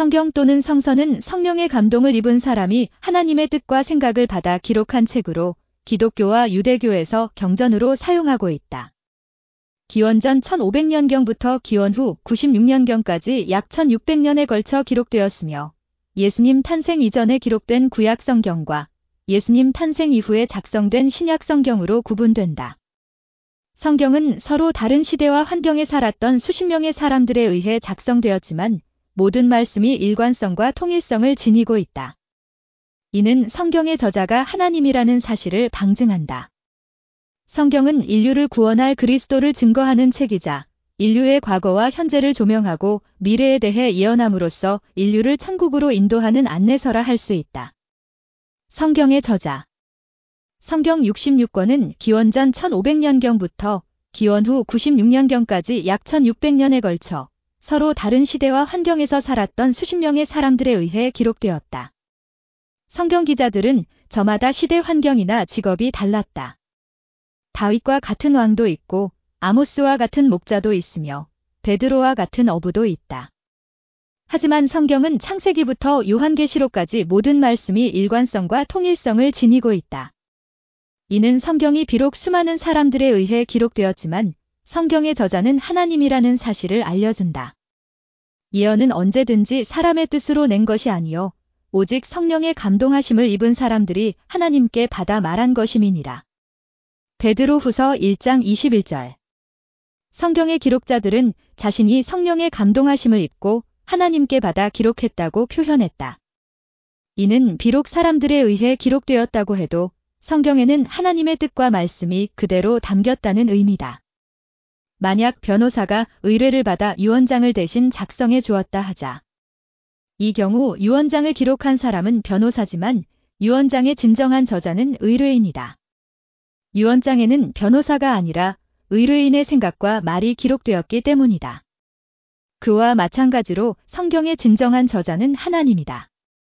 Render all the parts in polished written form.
성경 또는 성서는 성령의 감동을 입은 사람이 하나님의 뜻과 생각을 받아 기록한 책으로 기독교와 유대교에서 경전으로 사용하고 있다. 기원전 1500년경부터 기원 후 96년경까지 약 1600년에 걸쳐 기록되었으며 예수님 탄생 이전에 기록된 구약 성경과 예수님 탄생 이후에 작성된 신약 성경으로 구분된다. 성경은 서로 다른 시대와 환경에 살았던 수십 명의 사람들에 의해 작성되었지만 모든 말씀이 일관성과 통일성을 지니고 있다. 이는 성경의 저자가 하나님이라는 사실을 방증한다. 성경은 인류를 구원할 그리스도를 증거하는 책이자 인류의 과거와 현재를 조명하고 미래에 대해 예언함으로써 인류를 천국으로 인도하는 안내서라 할 수 있다. 성경의 저자 성경 66권은 기원전 1500년경부터 기원 후 96년경까지 약 1600년에 걸쳐 서로 다른 시대와 환경에서 살았던 수십 명의 사람들에 의해 기록되었다. 성경 기자들은 저마다 시대 환경이나 직업이 달랐다. 다윗과 같은 왕도 있고 아모스와 같은 목자도 있으며 베드로와 같은 어부도 있다. 하지만 성경은 창세기부터 요한계시록까지 모든 말씀이 일관성과 통일성을 지니고 있다. 이는 성경이 비록 수많은 사람들에 의해 기록되었지만 성경의 저자는 하나님이라는 사실을 알려준다. 예언은 언제든지 사람의 뜻으로 낸 것이 아니요 오직 성령의 감동하심을 입은 사람들이 하나님께 받아 말한 것임이니라. 베드로후서 1장 21절 성경의 기록자들은 자신이 성령의 감동하심을 입고 하나님께 받아 기록했다고 표현했다. 이는 비록 사람들에 의해 기록되었다고 해도 성경에는 하나님의 뜻과 말씀이 그대로 담겼다는 의미다. 만약 변호사가 의뢰를 받아 유언장을 대신 작성해 주었다 하자. 이 경우 유언장을 기록한 사람은 변호사지만 유언장의 진정한 저자는 의뢰인이다. 유언장에는 변호사가 아니라 의뢰인의 생각과 말이 기록되었기 때문이다. 그와 마찬가지로 성경의 진정한 저자는 하나님이다.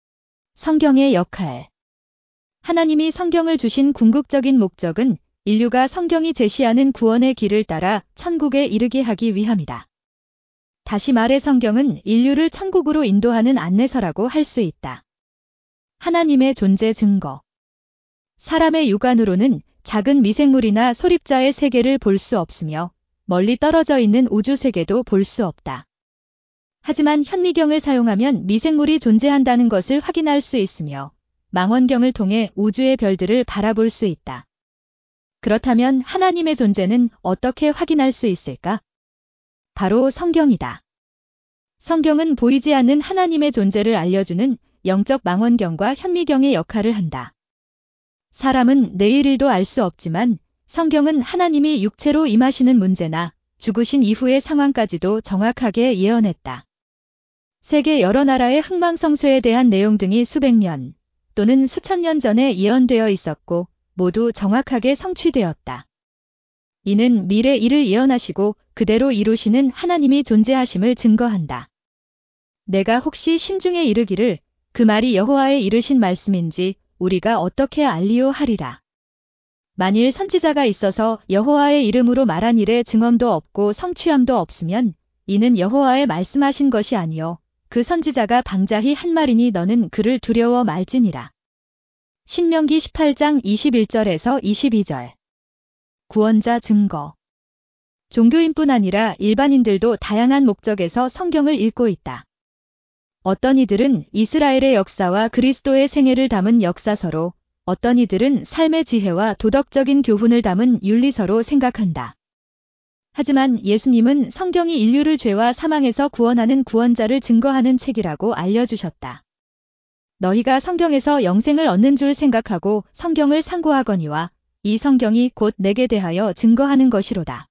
성경의 역할 하나님이 성경을 주신 궁극적인 목적은 인류가 성경이 제시하는 구원의 길을 따라 천국에 이르게 하기 위함이다. 다시 말해 성경은 인류를 천국으로 인도하는 안내서라고 할 수 있다. 하나님의 존재 증거 사람의 육안으로는 작은 미생물이나 소립자의 세계를 볼 수 없으며 멀리 떨어져 있는 우주 세계도 볼 수 없다. 하지만 현미경을 사용하면 미생물이 존재한다는 것을 확인할 수 있으며 망원경을 통해 우주의 별들을 바라볼 수 있다. 그렇다면 하나님의 존재는 어떻게 확인할 수 있을까? 바로 성경이다. 성경은 보이지 않는 하나님의 존재를 알려주는 영적 망원경과 현미경의 역할을 한다. 사람은 내일 일도 알 수 없지만 성경은 하나님이 육체로 임하시는 문제나 죽으신 이후의 상황까지도 정확하게 예언했다. 세계 여러 나라의 흥망성쇠에 대한 내용 등이 수백 년 또는 수천 년 전에 예언되어 있었고 모두 정확하게 성취되었다. 이는 미래 일을 예언하시고 그대로 이루시는 하나님이 존재하심을 증거한다. 내가 혹시 심중에 이르기를 그 말이 여호와의 이르신 말씀인지 우리가 어떻게 알리오 하리라. 만일 선지자가 있어서 여호와의 이름으로 말한 일에 증언도 없고 성취함도 없으면 이는 여호와의 말씀하신 것이 아니요 그 선지자가 방자히 한 말이니 너는 그를 두려워 말지니라. 신명기 18장 21절에서 22절 구원자 증거 종교인뿐 아니라 일반인들도 다양한 목적에서 성경을 읽고 있다. 어떤 이들은 이스라엘의 역사와 그리스도의 생애를 담은 역사서로, 어떤 이들은 삶의 지혜와 도덕적인 교훈을 담은 윤리서로 생각한다. 하지만 예수님은 성경이 인류를 죄와 사망에서 구원하는 구원자를 증거하는 책이라고 알려주셨다. 너희가 성경에서 영생을 얻는 줄 생각하고 성경을 상고하거니와 이 성경이 곧 내게 대하여 증거하는 것이로다.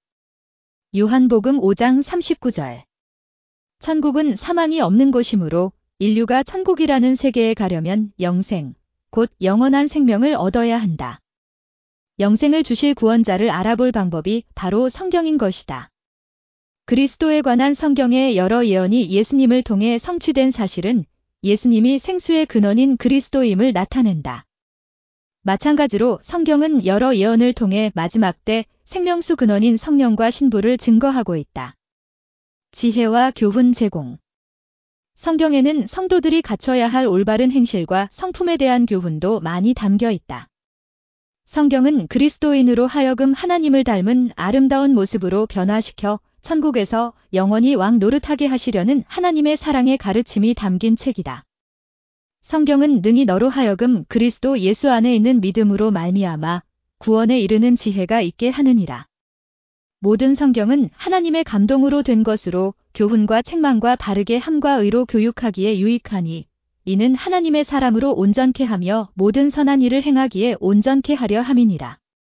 요한복음 5장 39절 천국은 사망이 없는 곳이므로 인류가 천국이라는 세계에 가려면 영생, 곧 영원한 생명을 얻어야 한다. 영생을 주실 구원자를 알아볼 방법이 바로 성경인 것이다. 그리스도에 관한 성경의 여러 예언이 예수님을 통해 성취된 사실은 예수님이 생수의 근원인 그리스도임을 나타낸다. 마찬가지로 성경은 여러 예언을 통해 마지막 때 생명수 근원인 성령과 신부를 증거하고 있다. 지혜와 교훈 제공 성경에는 성도들이 갖춰야 할 올바른 행실과 성품에 대한 교훈도 많이 담겨 있다. 성경은 그리스도인으로 하여금 하나님을 닮은 아름다운 모습으로 변화시켜 천국에서 영원히 왕 노릇하게 하시려는 하나님의 사랑의 가르침이 담긴 책이다. 성경은 능히 너로 하여금 그리스도 예수 안에 있는 믿음으로 말미암아 구원에 이르는 지혜가 있게 하느니라. 모든 성경은 하나님의 감동으로 된 것으로 교훈과 책망과 바르게 함과 의로 교육하기에 유익하니 이는 하나님의 사람으로 온전케 하며 모든 선한 일을 행하기에 온전케 하려 함이니라.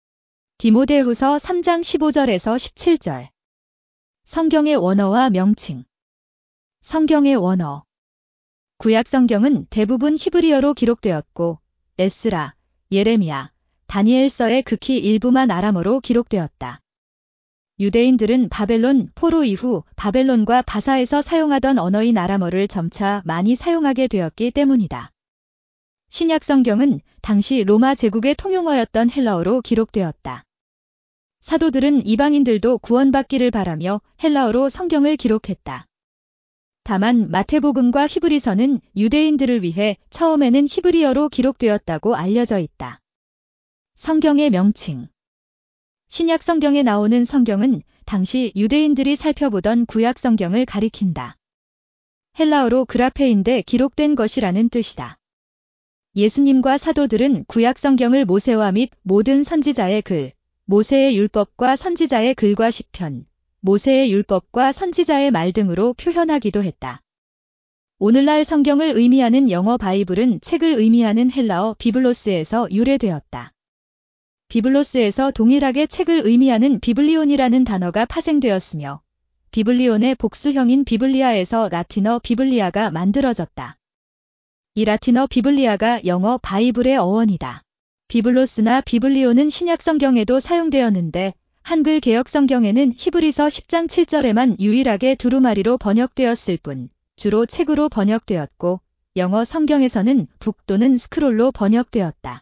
디모데후서 3장 15절에서 17절. 성경의 원어와 명칭. 성경의 원어. 구약 성경은 대부분 히브리어로 기록되었고 에스라, 예레미야, 다니엘서의 극히 일부만 아람어로 기록되었다. 유대인들은 바벨론 포로 이후 바벨론과 바사에서 사용하던 언어인 아람어를 점차 많이 사용하게 되었기 때문이다. 신약 성경은 당시 로마 제국의 통용어였던 헬라어로 기록되었다. 사도들은 이방인들도 구원받기를 바라며 헬라어로 성경을 기록했다. 다만 마태복음과 히브리서는 유대인들을 위해 처음에는 히브리어로 기록되었다고 알려져 있다. 성경의 명칭. 신약 성경에 나오는 성경은 당시 유대인들이 살펴보던 구약 성경을 가리킨다. 헬라어로 그라페인데 기록된 것이라는 뜻이다. 예수님과 사도들은 구약 성경을 모세와 및 모든 선지자의 글, 모세의 율법과 선지자의 글과 시편, 모세의 율법과 선지자의 말 등으로 표현하기도 했다. 오늘날 성경을 의미하는 영어 바이블은 책을 의미하는 헬라어 비블로스에서 유래되었다. 비블로스에서 동일하게 책을 의미하는 비블리온이라는 단어가 파생되었으며 비블리온의 복수형인 비블리아에서 라틴어 비블리아가 만들어졌다. 이 라틴어 비블리아가 영어 바이블의 어원이다. 비블로스나 비블리온은 신약 성경에도 사용되었는데 한글 개역 성경에는 히브리서 10장 7절에만 유일하게 두루마리로 번역되었을 뿐 주로 책으로 번역되었고 영어 성경에서는 북 또는 스크롤로 번역되었다.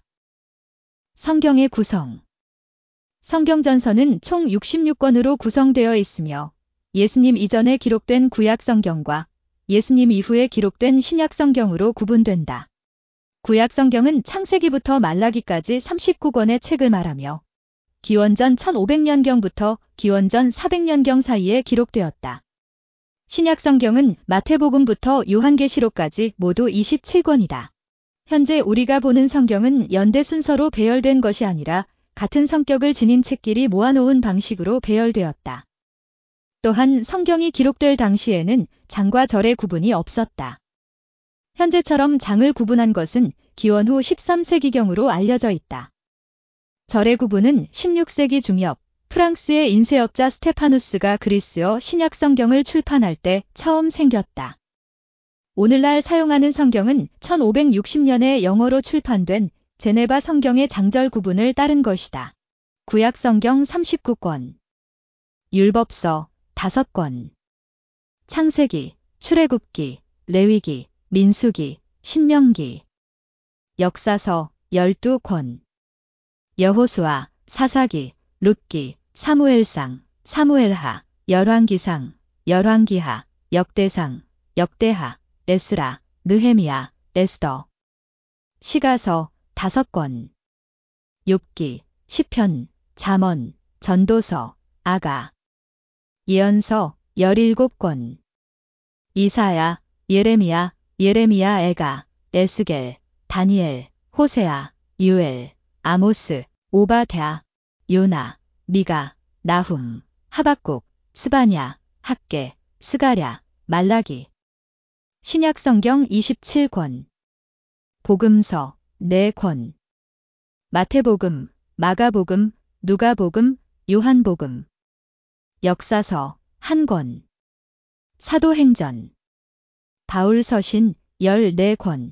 성경의 구성. 성경 전서는 총 66권으로 구성되어 있으며 예수님 이전에 기록된 구약 성경과 예수님 이후에 기록된 신약 성경으로 구분된다. 구약 성경은 창세기부터 말라기까지 39권의 책을 말하며 기원전 1500년경부터 기원전 400년경 사이에 기록되었다. 신약 성경은 마태복음부터 요한계시록까지 모두 27권이다. 현재 우리가 보는 성경은 연대 순서로 배열된 것이 아니라 같은 성격을 지닌 책끼리 모아놓은 방식으로 배열되었다. 또한 성경이 기록될 당시에는 장과 절의 구분이 없었다. 현재처럼 장을 구분한 것은 기원 후 13세기경으로 알려져 있다. 절의 구분은 16세기 중엽 프랑스의 인쇄업자 스테파누스가 그리스어 신약 성경을 출판할 때 처음 생겼다. 오늘날 사용하는 성경은 1560년에 영어로 출판된 제네바 성경의 장절 구분을 따른 것이다. 구약 성경 39권. 율법서 5권. 창세기, 출애굽기, 레위기, 민수기, 신명기. 역사서 12권. 여호수아, 사사기, 룻기, 사무엘상, 사무엘하, 열왕기상, 열왕기하, 역대상, 역대하, 에스라, 느헤미야, 에스더. 시가서 5권. 욥기, 시편, 잠언, 전도서, 아가. 예언서 17권. 이사야, 예레미야, 예레미야 애가, 에스겔, 다니엘, 호세아, 유엘, 아모스, 오바댜, 요나, 미가, 나훔, 하박국, 스바냐, 학개, 스가랴, 말라기. 신약 성경 27권. 복음서 4권. 마태복음, 마가복음, 누가복음, 요한복음. 역사서 1권. 사도행전. 바울서신 14권.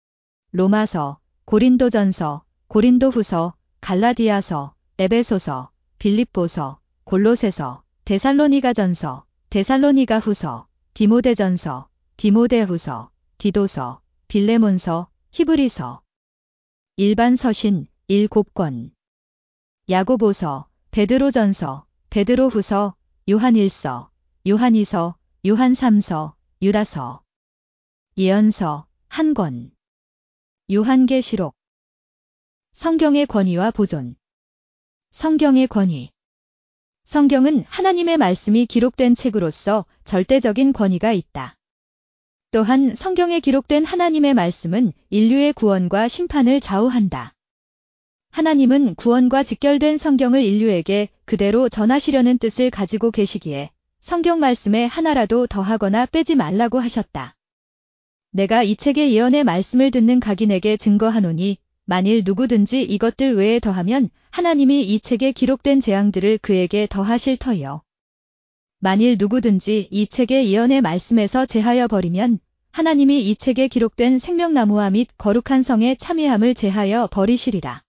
로마서, 고린도전서, 고린도후서, 갈라디아서, 에베소서, 빌립보서, 골로새서, 데살로니가전서, 데살로니가후서, 디모데전서, 디모데후서, 디도서, 빌레몬서, 히브리서. 일반 서신 7권. 야고보서, 베드로전서, 베드로후서, 요한일서, 요한이서, 요한삼서, 유다서. 예언서 1권. 요한계시록. 성경의 권위와 보존. 성경의 권위. 성경은 하나님의 말씀이 기록된 책으로서 절대적인 권위가 있다. 또한 성경에 기록된 하나님의 말씀은 인류의 구원과 심판을 좌우한다. 하나님은 구원과 직결된 성경을 인류에게 그대로 전하시려는 뜻을 가지고 계시기에 성경 말씀에 하나라도 더하거나 빼지 말라고 하셨다. 내가 이 책의 예언의 말씀을 듣는 각인에게 증거하노니 만일 누구든지 이것들 외에 더하면 하나님이 이 책에 기록된 재앙들을 그에게 더하실 터이요. 만일 누구든지 이 책의 예언의 말씀에서 제하여 버리면 하나님이 이 책에 기록된 생명나무와 및 거룩한 성의 참회함을 제하여 버리시리라.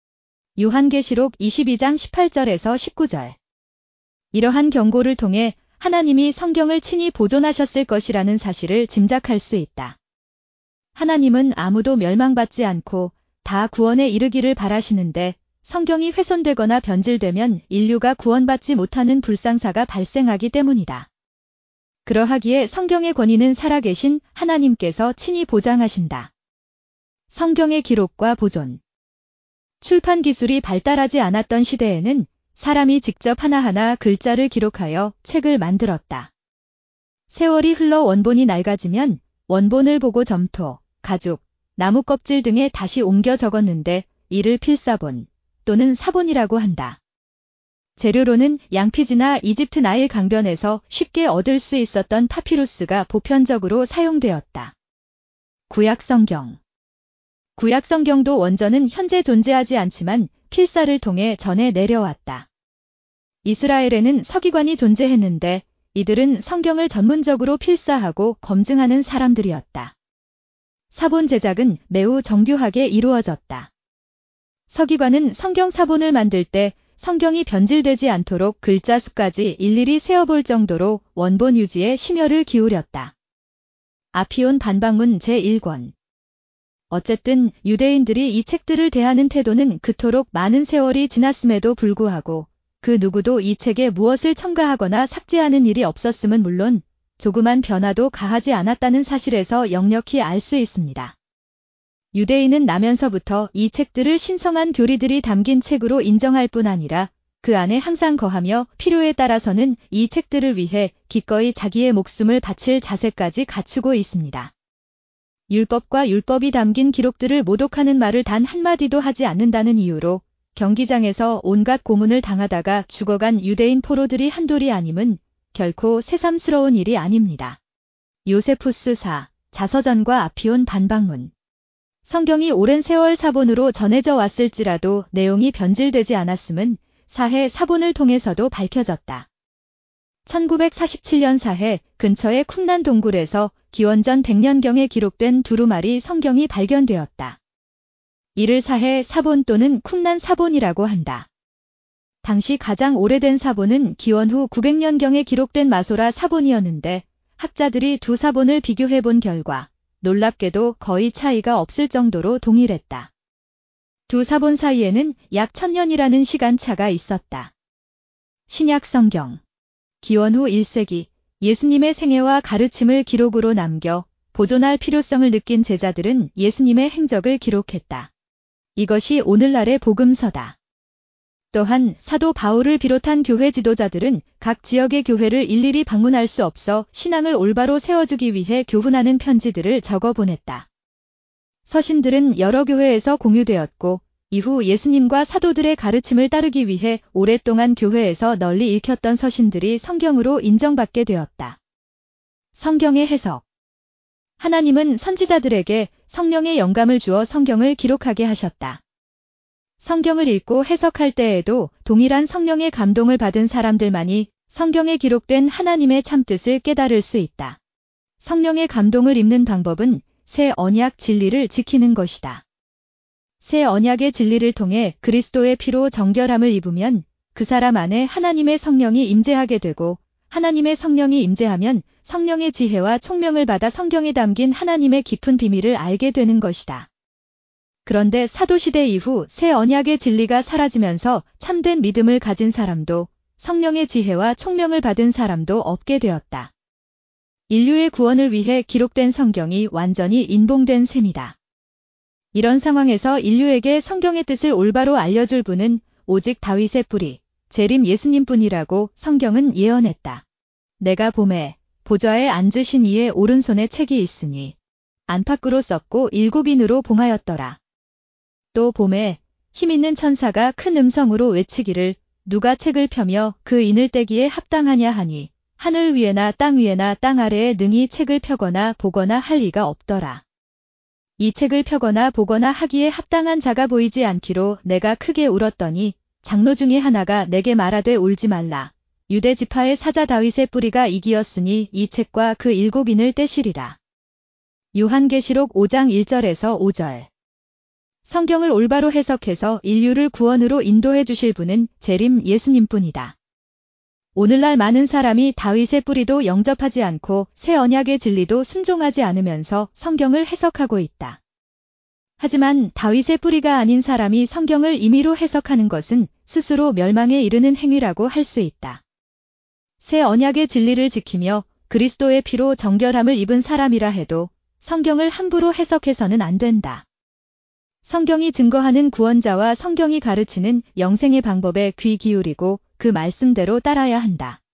요한계시록 22장 18절에서 19절. 이러한 경고를 통해 하나님이 성경을 친히 보존하셨을 것이라는 사실을 짐작할 수 있다. 하나님은 아무도 멸망받지 않고 다 구원에 이르기를 바라시는데 성경이 훼손되거나 변질되면 인류가 구원받지 못하는 불상사가 발생하기 때문이다. 그러하기에 성경의 권위는 살아계신 하나님께서 친히 보장하신다. 성경의 기록과 보존. 출판 기술이 발달하지 않았던 시대에는 사람이 직접 하나하나 글자를 기록하여 책을 만들었다. 세월이 흘러 원본이 낡아지면 원본을 보고 점토, 가죽, 나무 껍질 등에 다시 옮겨 적었는데 이를 필사본 또는 사본이라고 한다. 재료로는 양피지나 이집트 나일 강변에서 쉽게 얻을 수 있었던 파피루스가 보편적으로 사용되었다. 구약성경. 구약성경도 원전은 현재 존재하지 않지만 필사를 통해 전해 내려왔다. 이스라엘에는 서기관이 존재했는데 이들은 성경을 전문적으로 필사하고 검증하는 사람들이었다. 사본 제작은 매우 정교하게 이루어졌다. 서기관은 성경 사본을 만들 때 성경이 변질되지 않도록 글자 수까지 일일이 세어볼 정도로 원본 유지에 심혈을 기울였다. 아피온 반박문 제1권. 어쨌든 유대인들이 이 책들을 대하는 태도는 그토록 많은 세월이 지났음에도 불구하고 그 누구도 이 책에 무엇을 첨가하거나 삭제하는 일이 없었음은 물론 조그만 변화도 가하지 않았다는 사실에서 역력히 알 수 있습니다. 유대인은 나면서부터 이 책들을 신성한 교리들이 담긴 책으로 인정할 뿐 아니라 그 안에 항상 거하며 필요에 따라서는 이 책들을 위해 기꺼이 자기의 목숨을 바칠 자세까지 갖추고 있습니다. 율법과 율법이 담긴 기록들을 모독하는 말을 단 한마디도 하지 않는다는 이유로 경기장에서 온갖 고문을 당하다가 죽어간 유대인 포로들이 한둘이 아님은 결코 새삼스러운 일이 아닙니다. 요세푸스 4, 자서전과 아피온 반박문. 성경이 오랜 세월 사본으로 전해져 왔을지라도 내용이 변질되지 않았음은 사해 사본을 통해서도 밝혀졌다. 1947년 사해 근처의 쿰난 동굴에서 기원전 100년경에 기록된 두루마리 성경이 발견되었다. 이를 사해 사본 또는 쿰난 사본이라고 한다. 당시 가장 오래된 사본은 기원 후 900년경에 기록된 마소라 사본이었는데 학자들이 두 사본을 비교해 본 결과 놀랍게도 거의 차이가 없을 정도로 동일했다. 두 사본 사이에는 약 1000년이라는 시간차가 있었다. 신약 성경. 기원 후 1세기 예수님의 생애와 가르침을 기록으로 남겨 보존할 필요성을 느낀 제자들은 예수님의 행적을 기록했다. 이것이 오늘날의 복음서다. 또한 사도 바울을 비롯한 교회 지도자들은 각 지역의 교회를 일일이 방문할 수 없어 신앙을 올바로 세워주기 위해 교훈하는 편지들을 적어 보냈다. 서신들은 여러 교회에서 공유되었고 이후 예수님과 사도들의 가르침을 따르기 위해 오랫동안 교회에서 널리 읽혔던 서신들이 성경으로 인정받게 되었다. 성경의 해석. 하나님은 선지자들에게 성령의 영감을 주어 성경을 기록하게 하셨다. 성경을 읽고 해석할 때에도 동일한 성령의 감동을 받은 사람들만이 성경에 기록된 하나님의 참뜻을 깨달을 수 있다. 성령의 감동을 입는 방법은 새 언약 진리를 지키는 것이다. 새 언약의 진리를 통해 그리스도의 피로 정결함을 입으면 그 사람 안에 하나님의 성령이 임재하게 되고 하나님의 성령이 임재하면 성령의 지혜와 총명을 받아 성경에 담긴 하나님의 깊은 비밀을 알게 되는 것이다. 그런데 사도시대 이후 새 언약의 진리가 사라지면서 참된 믿음을 가진 사람도 성령의 지혜와 총명을 받은 사람도 없게 되었다. 인류의 구원을 위해 기록된 성경이 완전히 인봉된 셈이다. 이런 상황에서 인류에게 성경의 뜻을 올바로 알려줄 분은 오직 다윗의 뿌리, 재림 예수님뿐이라고 성경은 예언했다. 내가 봄에 보좌에 앉으신 이의 오른손에 책이 있으니 안팎으로 썼고 7인으로 봉하였더라. 또 봄에 힘있는 천사가 큰 음성으로 외치기를 누가 책을 펴며 그 인을 떼기에 합당하냐 하니 하늘 위에나 땅 위에나 땅 아래에 능히 책을 펴거나 보거나 할 리가 없더라. 이 책을 펴거나 보거나 하기에 합당한 자가 보이지 않기로 내가 크게 울었더니 장로 중에 하나가 내게 말하되 울지 말라. 유대 지파의 사자 다윗의 뿌리가 이기었으니 이 책과 그 7인을 떼시리라. 요한계시록 5장 1절에서 5절. 성경을 올바로 해석해서 인류를 구원으로 인도해 주실 분은 재림 예수님뿐이다. 오늘날 많은 사람이 다윗의 뿌리도 영접하지 않고 새 언약의 진리도 순종하지 않으면서 성경을 해석하고 있다. 하지만 다윗의 뿌리가 아닌 사람이 성경을 임의로 해석하는 것은 스스로 멸망에 이르는 행위라고 할 수 있다. 새 언약의 진리를 지키며 그리스도의 피로 정결함을 입은 사람이라 해도 성경을 함부로 해석해서는 안 된다. 성경이 증거하는 구원자와 성경이 가르치는 영생의 방법에 귀 기울이고 그 말씀대로 따라야 한다.